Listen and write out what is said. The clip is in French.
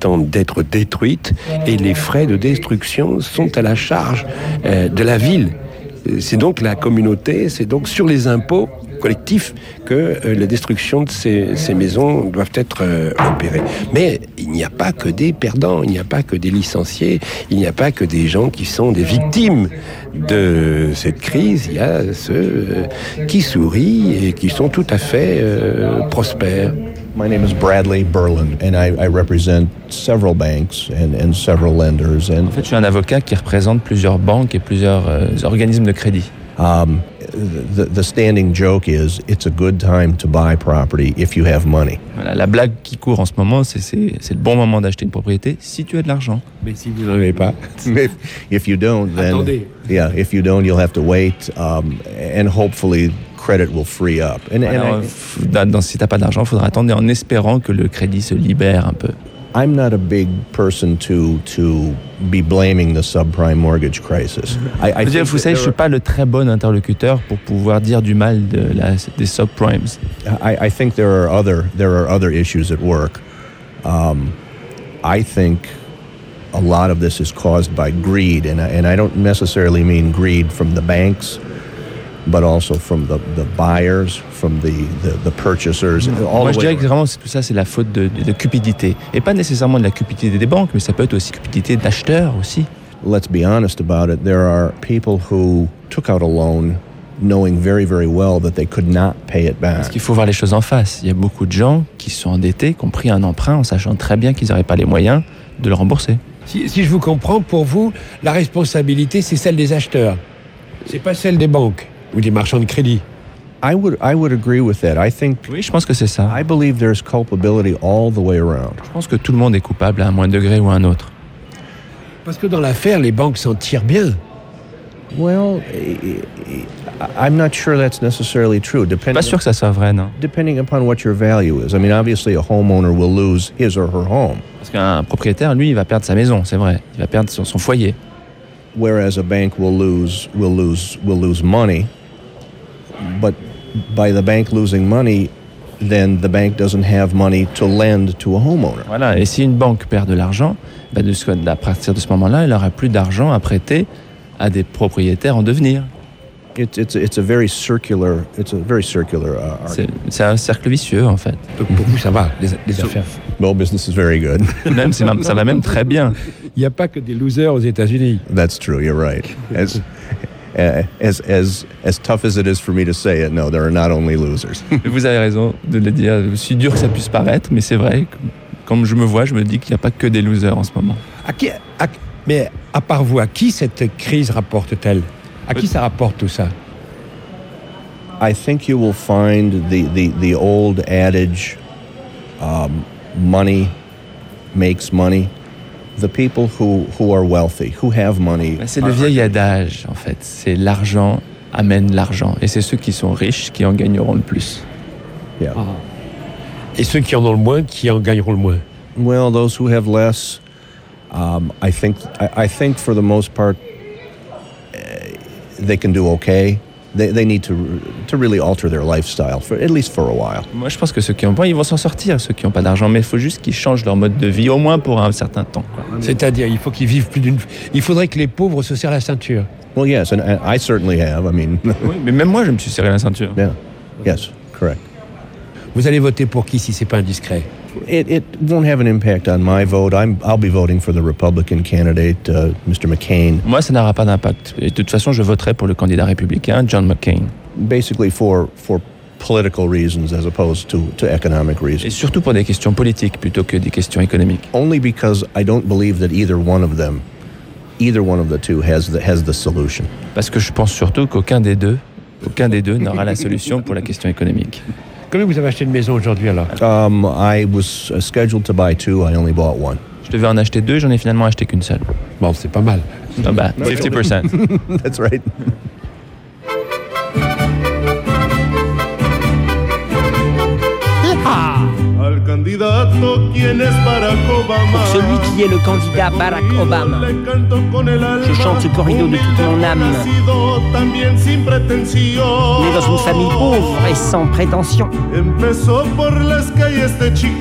tentent d'être détruites et les frais de destruction sont à la charge de la ville. C'est donc la communauté, c'est donc sur les impôts collectifs que la destruction de ces maisons doivent être opérées. Mais il n'y a pas que des perdants, il n'y a pas que des licenciés, il n'y a pas que des gens qui sont des victimes de cette crise. Il y a ceux qui sourient et qui sont tout à fait prospères. My name is Bradley Berlin, and I represent several banks and several lenders. And en fait, je suis un avocat qui représente plusieurs banques et plusieurs organismes de crédit. The standing joke is it's a good time to buy property if you have money. Voilà, la blague qui court en ce moment, c'est le bon moment d'acheter une propriété si tu as de l'argent. Mais si vous n'en avez pas, if you don't, then attendez. Yeah, if you don't, you'll have to wait, and hopefully credit will free up. Si t'as pas d'argent, il faudra attendre en espérant que le crédit se libère un peu. I'm not a big person to be blaming the subprime mortgage crisis. Vous savez, je suis pas le très bon interlocuteur pour pouvoir dire du mal des subprimes. I think there are other issues at work. I think a lot of this is caused by greed, and I don't necessarily mean greed from the banks, but also from the buyers, from the purchasers. Moi, je dirais que vraiment tout ça, c'est la faute de cupidité. Et pas nécessairement de la cupidité des banques, mais ça peut être aussi cupidité d'acheteurs aussi. Let's be honest about it. There are people who took out a loan knowing very, very well that they could not pay it back. Parce qu'il faut voir les choses en face. Il y a beaucoup de gens qui sont endettés, qui ont pris un emprunt en sachant très bien qu'ils n'auraient pas les moyens de le rembourser. Si je vous comprends, pour vous, la responsabilité, c'est celle des acheteurs. C'est pas celle des banques ou des marchands de crédit. I would agree with that. Oui, je pense que c'est ça. I believe there's culpability all the way around. Je pense que tout le monde est coupable à un moindre degré ou à un autre. Parce que dans l'affaire, les banques s'en tirent bien. Well, I'm not sure that's necessarily true. Pas sûr que ça soit vrai, non. Depending upon what your value is. I mean, obviously, a homeowner will lose his or her home. Parce qu'un propriétaire, lui, il va perdre sa maison, c'est vrai. Il va perdre son foyer. Whereas a bank will lose money, but by the bank losing money, then the bank doesn't have money to lend to a homeowner. Voilà. Et si une banque perd de l'argent, à partir de ce moment-là, elle n'aura plus d'argent à prêter à des propriétaires en devenir. It's a very circular. C'est un cercle vicieux en fait. Donc pour vous, ça va, les affaires. Well, business is very good. Ça va même très bien. Il n'y a pas que des losers aux États-Unis. That's true. You're right. As tough as it is for me to say it, no, there are not only losers. Vous avez raison de le dire. Aussi dur que ça puisse paraître, mais c'est vrai. Comme je me vois, je me dis qu'il n'y a pas que des losers en ce moment. Mais à part vous, à qui cette crise rapporte-t-elle? À qui ça rapporte tout ça? I think you will find the old adage, money makes money. The people who are wealthy, who have money. C'est le vieil adage, en fait. C'est l'argent amène l'argent. Et c'est ceux qui sont riches qui en gagneront le plus. Yeah. Et ceux qui en ont le moins, qui en gagneront le moins? Well, those who have less, I think for the most part, they can do okay. They need to really alter their lifestyle, at least for a while. Moi, je pense que ceux qui ont pas, ils vont s'en sortir, ceux qui n'ont pas d'argent. Mais il faut juste qu'ils changent leur mode de vie, au moins pour un certain temps. C'est-à-dire, il faut qu'ils vivent il faudrait que les pauvres se serrent la ceinture. Well, yes, and I certainly have. I mean. Oui, mais même moi, je me suis serré la ceinture. Yeah. Yes, correct. Vous allez voter pour qui si c'est pas indiscret? It won't have an impact on my vote. I'll be voting for the Republican candidate, Mr. McCain. Moi, ça n'aura pas d'impact. Et de toute façon, je voterai pour le candidat républicain, John McCain. Basically for political reasons as opposed to economic reasons. Et surtout pour des questions politiques plutôt que des questions économiques. Only because I don't believe that either one of the two has the solution. Parce que je pense surtout qu'aucun des deux n'aura la solution pour la question économique. Combien vous avez acheté de maison aujourd'hui alors? I was scheduled to buy 2. I only bought 1. Je devais en acheter 2, j'en ai finalement acheté qu'une seule. Bon, c'est pas mal. 50%. That's right. Pour celui qui est le candidat Barack Obama, je chante ce corrido de toute mon âme. Né dans une famille pauvre et sans prétention,